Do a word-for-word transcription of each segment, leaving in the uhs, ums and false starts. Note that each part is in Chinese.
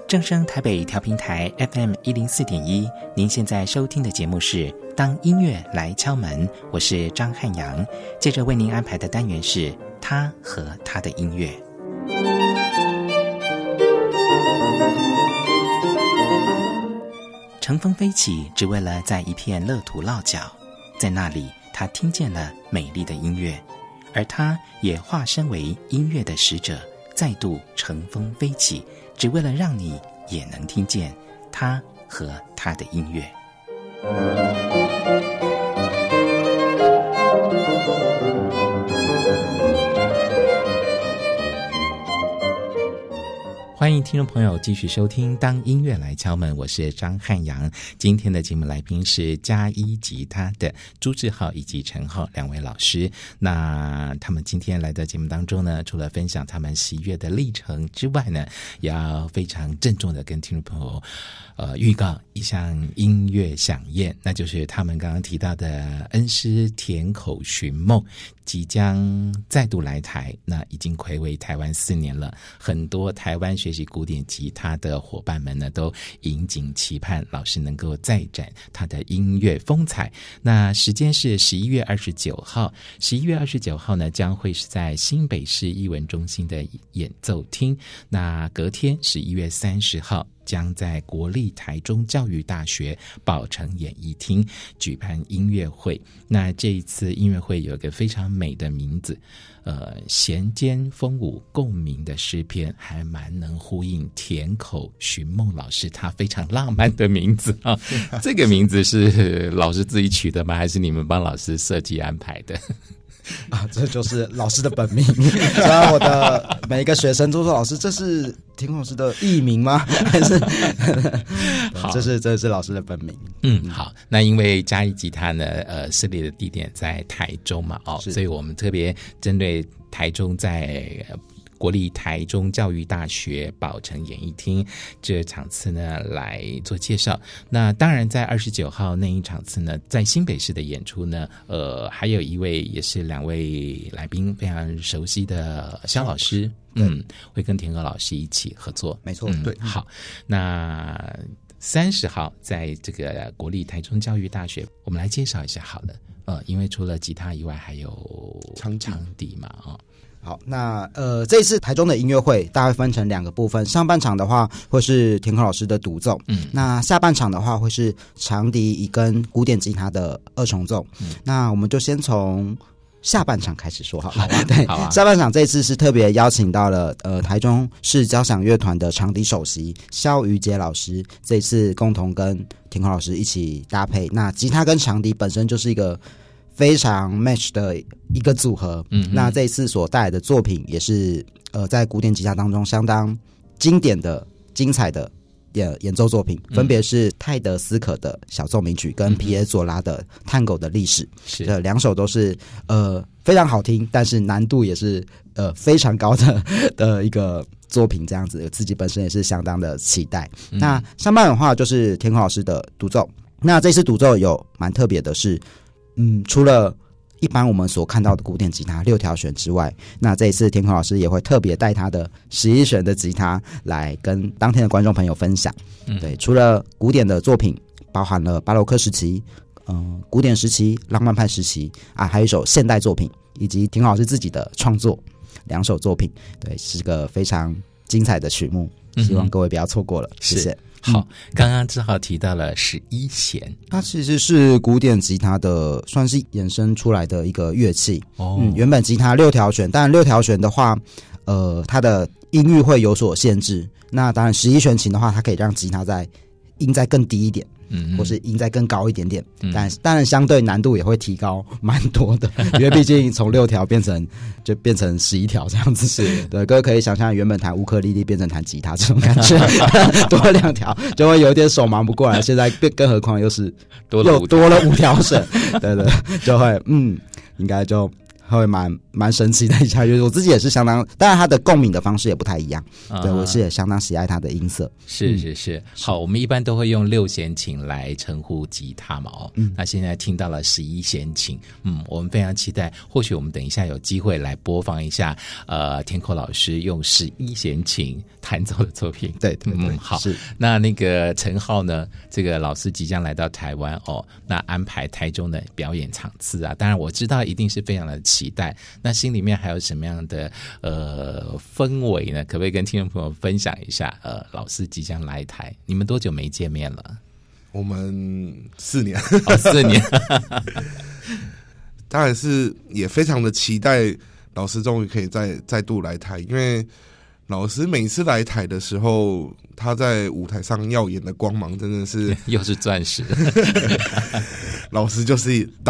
正声台北调频台 F M 一零四点一，您现在收听的节目是当音乐来敲门，我是张汉阳。接着为您安排的单元是他和他的音乐。乘风飞起，只为了在一片乐土落脚，在那里他听见了美丽的音乐，而他也化身为音乐的使者，再度乘风飞起，只为了让你也能听见他和他的音乐。欢迎听众朋友继续收听当音乐来敲门，我是张汉阳。今天的节目来宾是嘉一吉他的朱志浩以及陈浩两位老师。那他们今天来到节目当中呢，除了分享他们喜悦的历程之外呢，也要非常郑重的跟听众朋友呃预告一项音乐飨宴，那就是他们刚刚提到的恩师田口寻梦即将再度来台，那已经睽违台湾四年了，很多台湾学习古典吉他的伙伴们呢，都引颈期盼老师能够再展他的音乐风采。那时间是十一月二十九号，十一月二十九号呢，将会是在新北市艺文中心的演奏厅。那隔天十一月三十号。将在国立台中教育大学宝城演艺厅举办音乐会。那这一次音乐会有一个非常美的名字，呃，弦间风舞共鸣的诗篇，还蛮能呼应田口寻梦老师他非常浪漫的名字啊。这个名字是老师自己取的吗？还是你们帮老师设计安排的？ 啊，这就是老师的本命。虽然我的每一个学生都说，老师这是田口老师的艺名吗？还是好，这是这是老师的本名。 嗯，好。那因为嘉义吉他呢，呃，设立的地点在台中嘛，哦，所以我们特别针对台中在国立台中教育大学宝城演艺厅这场次呢来做介绍。那当然在二十九号那一场次呢，在新北市的演出呢，呃，还有一位也是两位来宾非常熟悉的萧老师，嗯，会跟田口老师一起合作。 没错， 嗯、 对。 好，那三十号在这个国立台中教育大学，我们来介绍一下好了。呃，因为除了吉他以外，还有长长笛嘛，哦。 好，那呃，这一次台中的音乐会大概分成两个部分，上半场的话会是田口老师的独奏，嗯，那下半场的话会是长笛跟古典吉他的二重奏，嗯，那我们就先从下半场开始说好了。好啊，对，好啊。下半场这次是特别邀请到了呃台中市交响乐团的长笛首席萧瑜杰老师，这一次共同跟田口老师一起搭配。那吉他跟长笛本身就是一个非常 match 的一个组合，嗯，那这一次所带来的作品也是呃在古典吉他当中相当经典的、精彩的演演奏作品，分别是泰德斯可的小奏鸣曲跟皮耶佐拉的探戈的历史，是这两首都是呃非常好听，但是难度也是呃非常高的的一个作品，这样子自己本身也是相当的期待。嗯、那上半的话就是田口老师的独奏，那这次独奏有蛮特别的是。嗯，除了一般我们所看到的古典吉他六条弦之外，那这一次田口老师也会特别带他的十一弦的吉他来跟当天的观众朋友分享。嗯，对，除了古典的作品，包含了巴洛克时期、呃、古典时期、浪漫派时期啊，还有一首现代作品，以及田口老师自己的创作两首作品，对，是个非常精彩的曲目，希望各位不要错过了，谢谢。 好，刚刚志豪提到了十一弦， 它其实是古典吉他的算是衍生出来的一个乐器。哦，嗯，原本吉他六条弦，但六条弦的话，呃，它的音域会有所限制。那当然，十一弦琴的话，它可以让吉他在音再更低一点。嗯，或是音再更高一点点，嗯、但当然相对难度也会提高蛮多的，因为毕竟从六条变成就变成十一条这样子，是对，各位可以想象原本弹乌克丽丽变成弹吉他这种感觉，多了两条就会有点手忙不过来，现在更何况又是多了又多了五条绳，对对，就会嗯，应该就会蛮蛮神奇的一下乐器。我自己也是相当，当然他的共鸣的方式也不太一样，啊、对我是也相当喜爱他的音色。 是是是、嗯，好，我们一般都会用六弦琴来称呼吉他嘛，哦，嗯，那现在听到了十一弦琴，嗯，我们非常期待，或许我们等一下有机会来播放一下，呃，天寇老师用十一弦琴弹奏的作品。 对对对， 嗯，好， 是。 那那个陈浩呢，这个老师即将来到台湾哦，那安排台中的表演场次啊，当然我知道一定是非常的期待，那心里面还有什么样的呃氛围呢？可不可以跟听众朋友分享一下？呃，老师即将来台，你们多久没见面了？ 我们四年， 哦，四年， 当然是也非常的期待老师终于可以再再度来台，因为老师每次来台的时候，他在舞台上耀眼的光芒真的是又是钻石， 老师就是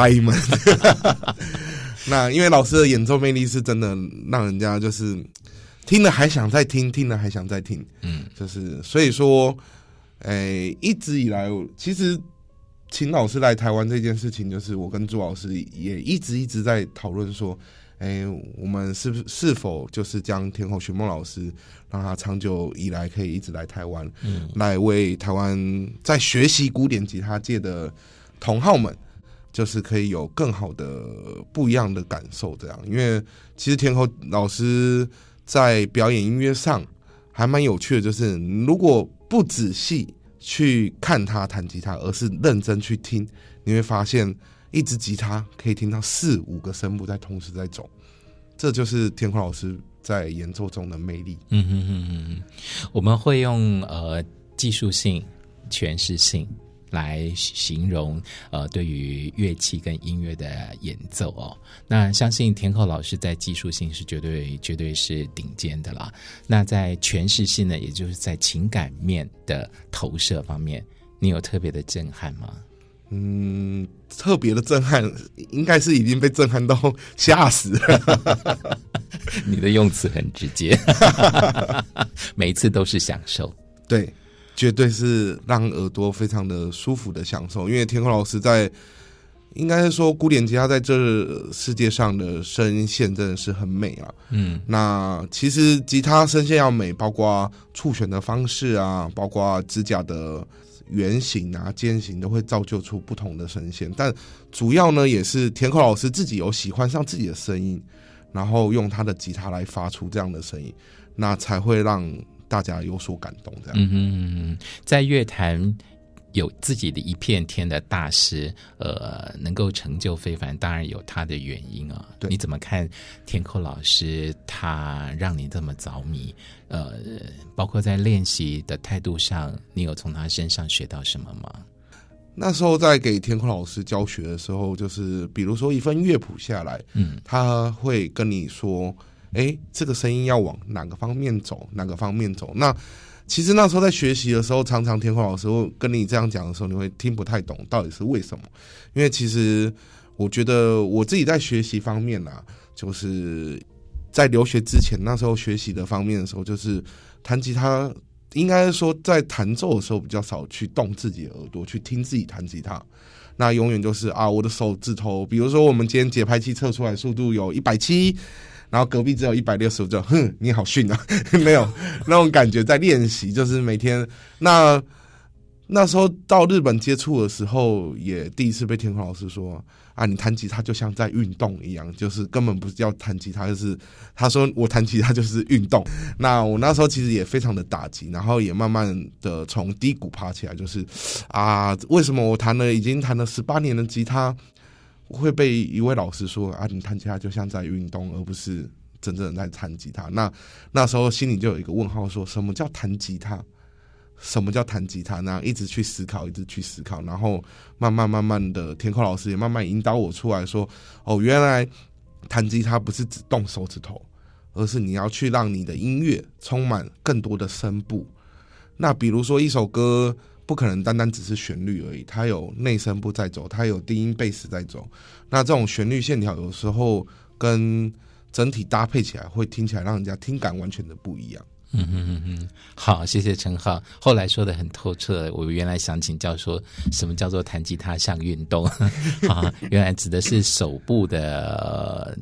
diamond。那因为老师的演奏魅力是真的让人家就是听了还想再听，听了还想再听，嗯，就是所以说，诶、欸，一直以来，其实请老师来台湾这件事情，就是我跟朱老师也一直一直在讨论说，诶、欸，我们是是否就是将天后徐梦老师让他长久以来可以一直来台湾，嗯，来为台湾在学习古典吉他界的同好们。就是可以有更好的不一样的感受，这样，因为其实天后老师在表演音乐上还蛮有趣的，就是如果不仔细去看他弹吉他，而是认真去听，你会发现一支吉他可以听到四五个声部在同时在走，这就是天后老师在演奏中的魅力。 嗯哼哼哼，我们会用呃技术性、诠释性来形容呃对于乐器跟音乐的演奏哦，那相信天后老师在技术性是绝对绝对是顶尖的啦。那在诠释性呢，也就是在情感面的投射方面，你有特别的震撼吗？ 嗯，特别的震撼，应该是已经被震撼到吓死了。 你的用词很直接，每一次都是享受。 对。绝对是让耳朵非常的舒服的享受，因为天后老师在，应该是说古典吉他在这世界上的声线真的是很美啊。嗯，那其实吉他声线要美，包括触选的方式啊，包括指甲的圆形啊、尖形，都会造就出不同的声线。但主要呢，也是天后老师自己有喜欢上自己的声音，然后用他的吉他来发出这样的声音，那才会让大家有所感动，这样。嗯哼，在乐坛有自己的一片天的大师，呃，能够成就非凡，当然有他的原因啊。你怎么看天寇老师他让你这么着迷？呃，包括在练习的态度上，你有从他身上学到什么吗？ 那时候在给天寇老师教学的时候，就是比如说一份乐谱下来，嗯，他会跟你说，哎，这个声音要往哪个方面走，哪个方面走。那其实那时候在学习的时候，常常天寇老师会跟你这样讲的时候，你会听不太懂到底是为什么。因为其实我觉得我自己在学习方面啊，就是在留学之前那时候学习的方面的时候，就是弹吉他，应该说在弹奏的时候比较少去动自己的耳朵去听自己弹吉他。那永远就是啊，我的手指头，比如说我们今天节拍器测出来速度有一百七。然后隔壁只有一百六十五，就哼，你好逊啊！没有那种感觉，在练习，就是每天。那那时候到日本接触的时候，也第一次被天空老师说啊，你弹吉他就像在运动一样，就是根本不是要弹吉他，就是他说我弹吉他就是运动。那我那时候其实也非常的打击，然后也慢慢的从低谷爬起来，就是啊，为什么我弹了已经弹了十八年的吉他？会被一位老师说啊，你弹吉他就像在运动，而不是真正的在弹吉他。那那时候心里就有一个问号说，说什么叫弹吉他？什么叫弹吉他？那一直去思考，一直去思考，然后慢慢慢慢的，天寇老师也慢慢引导我出来说，哦，原来弹吉他不是只动手指头，而是你要去让你的音乐充满更多的声部。那比如说一首歌，不可能单单只是旋律而已，它有内声部在走，它有低音贝斯在走。那这种旋律线条有时候跟整体搭配起来，会听起来让人家听感完全的不一样。 嗯哼哼哼，好，谢谢陈浩。后来说的很透彻，我原来想请教说什么叫做弹吉他像运动啊？原来指的是手部的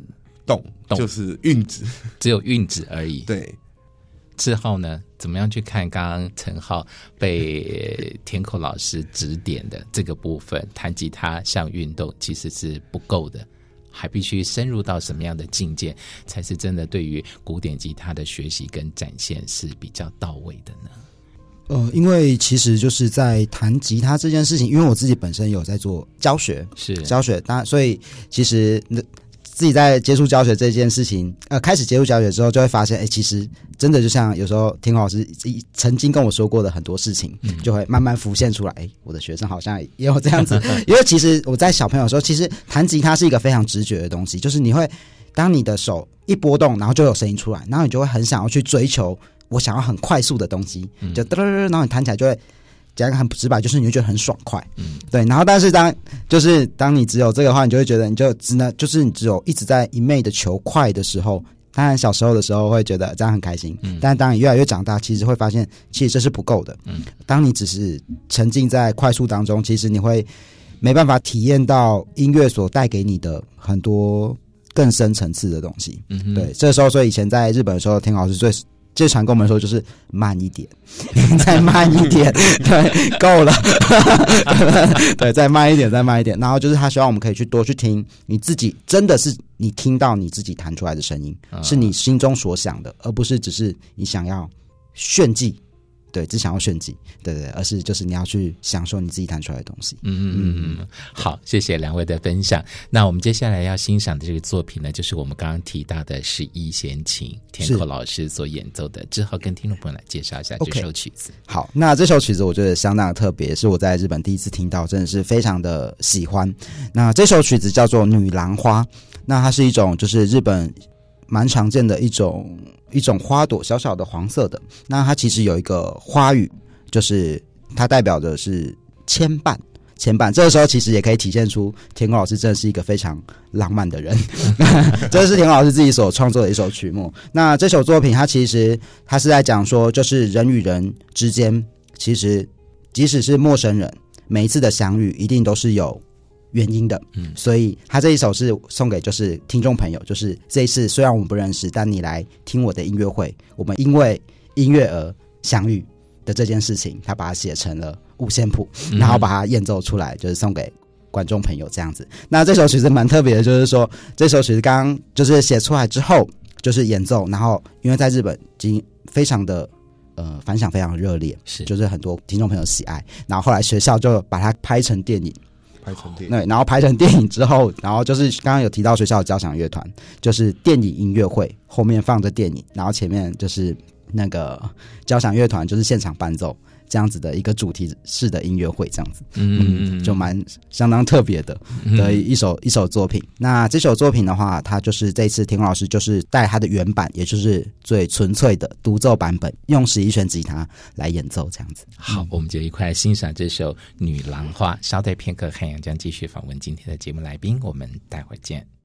动，就是韵指， 只有韵指而已。 对。 志浩呢，怎么样去看刚刚陈浩被田口老师指点的这个部分？弹吉他像运动其实是不够的，还必须深入到什么样的境界，才是真的对于古典吉他的学习跟展现是比较到位的呢？ 呃，因为其实就是在弹吉他这件事情，因为我自己本身有在做教学，是教学，当然，所以其实那。自己在接触教学这件事情，呃，开始接触教学之后，就会发现，哎，其实真的就像有时候田口老师曾经跟我说过的很多事情，嗯、就会慢慢浮现出来。哎，我的学生好像也有这样子，因为其实我在小朋友的时候，其实弹吉他是一个非常直觉的东西，就是你会当你的手一波动，然后就有声音出来，然后你就会很想要去追求我想要很快速的东西，就嘚嘚嘚，然后你弹起来就会。讲很直白，就是你会觉得很爽快，嗯，对。然后，但是当就是当你只有这个的话，你就会觉得你就只能就是你只有一直在一昧的求快的时候，当然小时候的时候会觉得这样很开心，嗯，但当你越来越长大，其实会发现其实这是不够的，嗯。当你只是沉浸在快速当中，其实你会没办法体验到音乐所带给你的很多更深层次的东西，嗯，对。这时候，所以以前在日本的时候，田老师最。最常跟我们说就是慢一点，再慢一点，对，够了，对，再慢一点，再慢一点。然后就是他希望我们可以去多去听你自己，真的是你听到你自己弹出来的声音，嗯、是你心中所想的，而不是只是你想要炫技。对，只想要炫技，对对，而是就是你要去享受你自己弹出来的东西。 嗯嗯嗯，好，谢谢两位的分享。那我们接下来要欣赏的这个作品呢，就是我们刚刚提到的十一弦琴，田口老师所演奏的。之后跟听众朋友来介绍一下这首曲子。 Okay. 好，那这首曲子我觉得相当的特别，是我在日本第一次听到，真的是非常的喜欢。那这首曲子叫做《女郎花》，那它是一种就是日本蛮常见的一种。一种花朵，小小的黄色的，那它其实有一个花语，就是它代表的是牵绊。牵绊，这个时候其实也可以体现出田口老师真的是一个非常浪漫的人。这是田口老师自己所创作的一首曲目。那这首作品，它其实它是在讲说，就是人与人之间，其实即使是陌生人，每一次的相遇，一定都是有原因的，嗯，所以他这一首是送给就是听众朋友，就是这一次虽然我们不认识，但你来听我的音乐会，我们因为音乐而相遇的这件事情，他把它写成了五线谱，然后把它演奏出来，就是送给观众朋友这样子。那这首曲子蛮特别的，就是说这首曲子刚刚就是写出来之后，就是演奏，然后因为在日本已经非常的呃反响非常热烈，是就是很多听众朋友喜爱，然后后来学校就把它拍成电影。 拍成电影， 对，然后拍成电影之后，然后就是刚刚有提到学校的交响乐团，就是电影音乐会，后面放着电影，然后前面就是那个交响乐团，就是现场伴奏这样子的一个主题式的音乐会，这样子，嗯，就蛮相当特别的的一首、嗯、一首作品。那这首作品的话，它就是这一次田口老师就是带他的原版，也就是最纯粹的独奏版本，用十一弦吉他来演奏这样子。 好，我们就一块来欣赏这首《女郎花》。稍待片刻，汉阳将继续访问今天的节目来宾，我们待会儿见。